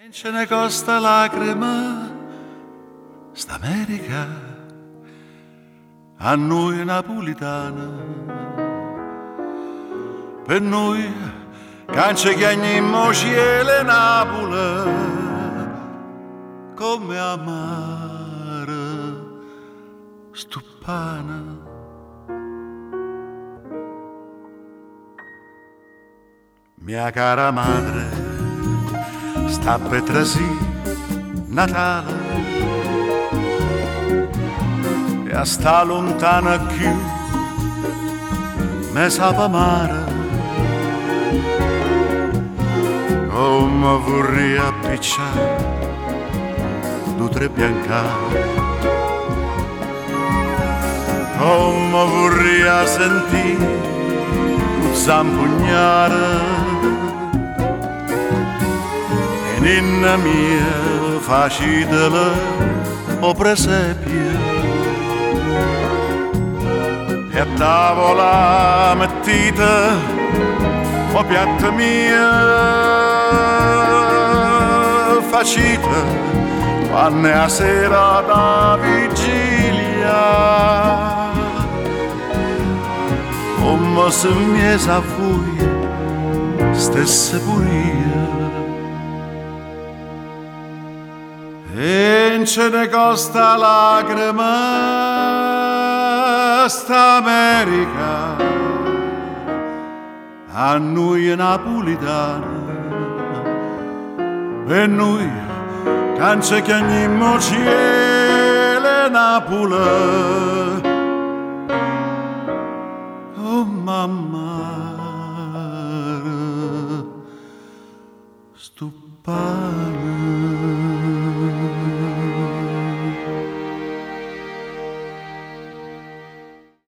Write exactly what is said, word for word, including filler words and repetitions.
Ce ne costa lacrima st'America a noi napolitana, per noi cance che agnimmo cielo Napoli come amare stupana. Mia cara madre sta per trasì Natale e a sta lontana più me sa mare, come vorrei appicciare due tre biancare, come vorrei sentire un zampugnare ninna mia facitela o presepia e a tavola mettita o piatta mia facita quando è a sera da vigilia come se mi sa voi stesse pure. E ce ne costa lacrima st'America a noi napolitana, per noi cance che agnimmo cielo Napoli oh mamma stupana.